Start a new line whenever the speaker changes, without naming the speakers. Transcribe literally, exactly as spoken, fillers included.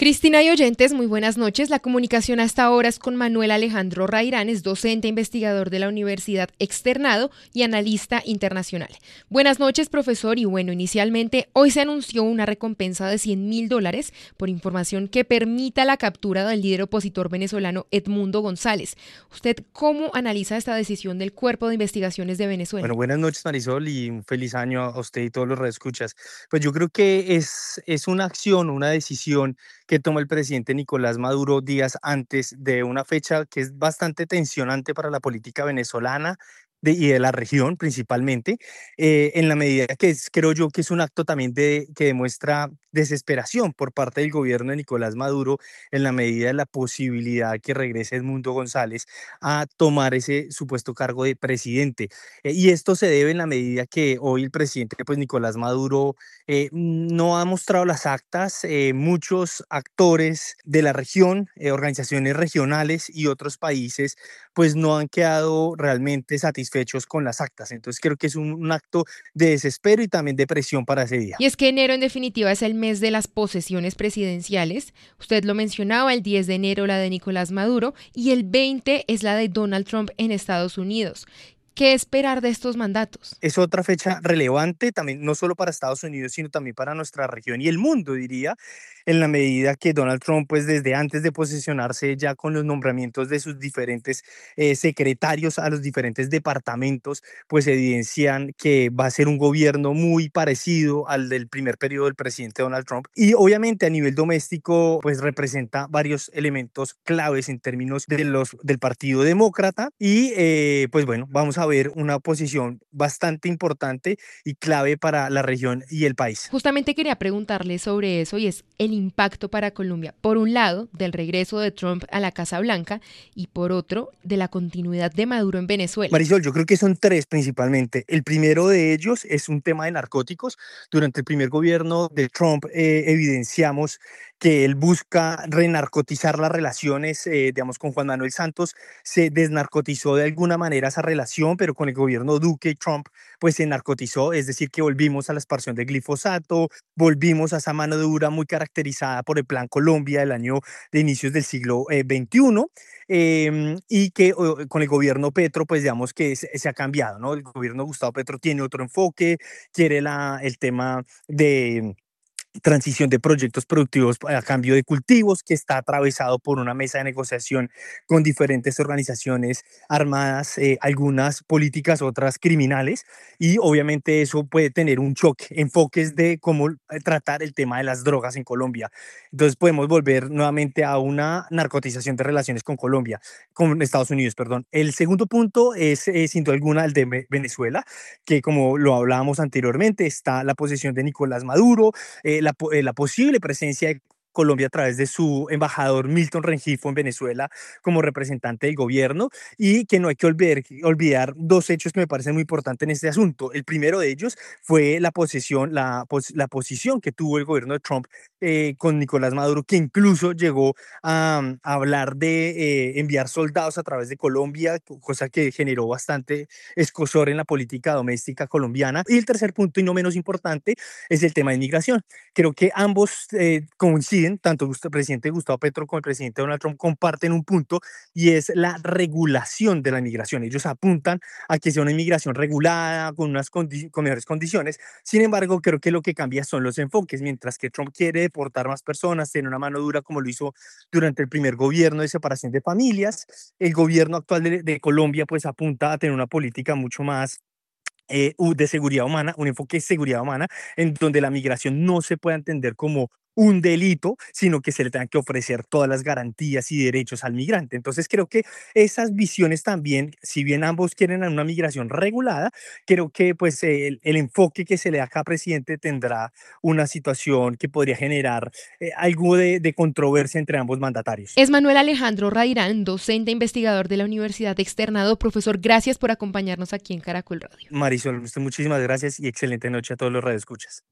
Cristina y oyentes, muy buenas noches. La comunicación hasta ahora es con Manuel Alejandro Rairán, es docente investigador de la Universidad Externado y analista internacional. Buenas noches, profesor. Y bueno, inicialmente hoy se anunció una recompensa de cien mil dólares por información que permita la captura del líder opositor venezolano Edmundo González. ¿Usted cómo analiza esta decisión del Cuerpo de Investigaciones de Venezuela?
Bueno, buenas noches, Marisol, y un feliz año a usted y todos los redescuchas. Pues yo creo que es, es una acción, una decisión que toma el presidente Nicolás Maduro días antes de una fecha que es bastante tensionante para la política venezolana de- y de la región principalmente, eh, en la medida que es, creo yo que es un acto también de, que demuestra desesperación por parte del gobierno de Nicolás Maduro en la medida de la posibilidad que regrese Edmundo González a tomar ese supuesto cargo de presidente. Eh, y esto se debe en la medida que hoy el presidente, pues Nicolás Maduro, eh, no ha mostrado las actas. Eh, muchos actores de la región, eh, organizaciones regionales y otros países, pues no han quedado realmente satisfechos con las actas. Entonces creo que es un, un acto de desespero y también de presión para ese día.
Y es que enero en definitiva es el mes de las posesiones presidenciales. Usted lo mencionaba, el diez de enero la de Nicolás Maduro y el veinte es la de Donald Trump en Estados Unidos. ¿Qué esperar de estos mandatos?
Es otra fecha relevante también, no solo para Estados Unidos, sino también para nuestra región y el mundo, diría, en la medida que Donald Trump, pues desde antes de posesionarse ya con los nombramientos de sus diferentes eh, secretarios a los diferentes departamentos, pues evidencian que va a ser un gobierno muy parecido al del primer periodo del presidente Donald Trump. Y obviamente a nivel doméstico, pues representa varios elementos claves en términos de los, del Partido Demócrata y eh, pues bueno, vamos a ver una posición bastante importante y clave para la región y el país.
Justamente quería preguntarle sobre eso y es el impacto para Colombia, por un lado, del regreso de Trump a la Casa Blanca y por otro, de la continuidad de Maduro en Venezuela.
Marisol, yo creo que son tres principalmente. El primero de ellos es un tema de narcóticos. Durante el primer gobierno de Trump eh, evidenciamos que él busca renarcotizar las relaciones, eh, digamos, con Juan Manuel Santos. Se desnarcotizó de alguna manera esa relación, pero con el gobierno Duque y Trump, pues se narcotizó, es decir, que volvimos a la expansión de glifosato, volvimos a esa mano dura muy caracterizada por el Plan Colombia del año de inicios del siglo eh, veintiuno. Eh, y que o, con el gobierno Petro, pues digamos que se, se ha cambiado, ¿no? El gobierno de Gustavo Petro tiene otro enfoque, quiere la, el tema de transición de proyectos productivos a cambio de cultivos, que está atravesado por una mesa de negociación con diferentes organizaciones armadas, eh, algunas políticas, otras criminales, y obviamente eso puede tener un choque, enfoques de cómo eh, tratar el tema de las drogas en Colombia. Entonces podemos volver nuevamente a una narcotización de relaciones con Colombia, con Estados Unidos, perdón. El segundo punto es, eh, sin duda alguna, el de Venezuela, que como lo hablábamos anteriormente, está la posición de Nicolás Maduro, eh, la, eh, la posible presencia de Colombia a través de su embajador Milton Rengifo en Venezuela como representante del gobierno, y que no hay que olvidar, olvidar dos hechos que me parecen muy importantes en este asunto. El primero de ellos fue la posesión, la, pos, la posición que tuvo el gobierno de Trump eh, con Nicolás Maduro, que incluso llegó a, a hablar de eh, enviar soldados a través de Colombia, cosa que generó bastante escozor en la política doméstica colombiana. Y el tercer punto, y no menos importante, es el tema de inmigración. Creo que ambos eh, coinciden, tanto el presidente Gustavo Petro como el presidente Donald Trump comparten un punto, y es la regulación de la inmigración. Ellos apuntan a que sea una inmigración regulada, con unas condi con mejores condiciones. Sin embargo, creo que lo que cambia son los enfoques. Mientras que Trump quiere deportar más personas, tener una mano dura como lo hizo durante el primer gobierno de separación de familias, el gobierno actual de, de Colombia pues apunta a tener una política mucho más eh, de seguridad humana, un enfoque de seguridad humana, en donde la migración no se pueda entender como un delito, sino que se le tengan que ofrecer todas las garantías y derechos al migrante. Entonces creo que esas visiones también, si bien ambos quieren una migración regulada, creo que pues el, el enfoque que se le da a cada presidente tendrá una situación que podría generar eh, algo de, de controversia entre ambos mandatarios.
Es Manuel Alejandro Rairán, docente investigador de la Universidad Externado. Profesor, gracias por acompañarnos aquí en Caracol Radio.
Marisol, muchísimas gracias y excelente noche a todos los radioescuchas.